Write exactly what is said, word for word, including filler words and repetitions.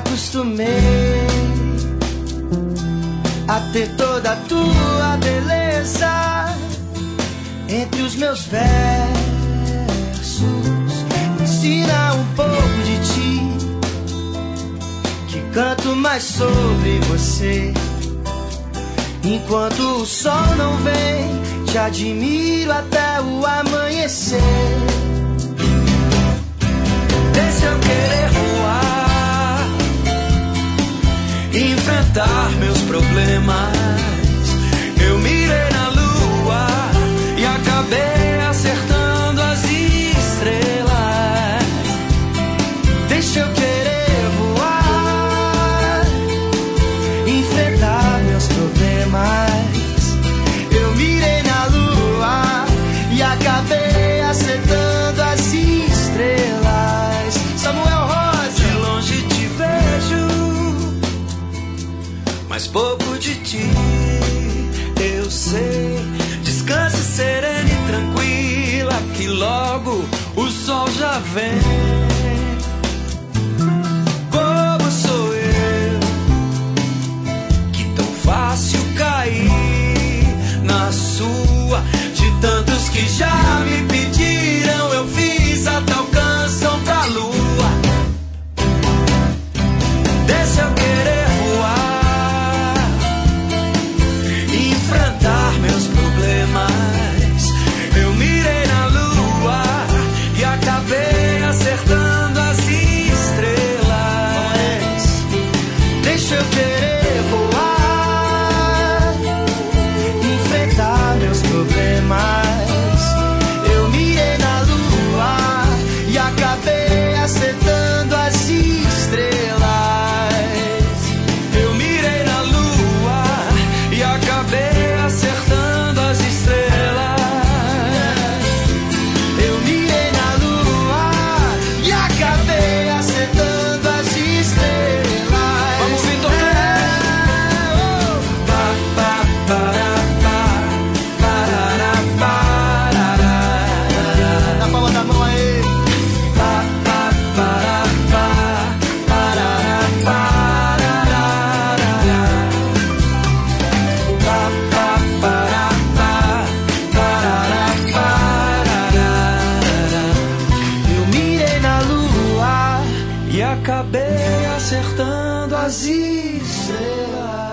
acostumei a ter toda a tua beleza entre os meus versos. Me ensina um pouco de ti, que canto mais sobre você. Enquanto o sol não vem, te admiro até o amanhecer. Deixa eu querer voar, enfrentar meus problemas. Eu mirei na lua e acabei acertando as estrelas. Deixa eu querer voar, enfrentar meus problemas. Eu mirei na lua e acabei acertando as estrelas. Samuel Rosa, de longe te vejo, mas pouco de ti eu sei. Descanse serena e tranquila, que logo o sol já vem. Bobo sou eu, que tão fácil cair na sua. De tantos que já me pediram, eu fiz a tal canção pra lua. Deixa eu querer voar, enfrentar meus problemas. Eu mirei na lua e acabei acertando as estrelas. Deixa eu querer voar, enfrentar meus problemas. Eu mirei na lua e acabei acertando as estrelas. Eu mirei na lua e acabei acertando as estrelas. Eu mirei na lua e acabei acertando as estrelas. Vamos, Vitor! Pa, pa, para, pa, parará, parará. Na palma da mão aí. Pa, pa, para, pa, parará, parará. Pa, pa, para, pa, parará, parará. Eu mirei na lua e acabei acertando as estrelas.